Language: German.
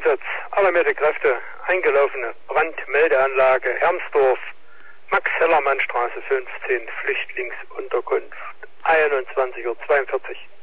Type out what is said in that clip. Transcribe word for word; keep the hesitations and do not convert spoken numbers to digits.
Einsatz alarmierte Kräfte, eingelaufene Brandmeldeanlage Hermsdorf, Max-Hellermann-Straße fünfzehn, Flüchtlingsunterkunft, einundzwanzig Uhr zweiundvierzig.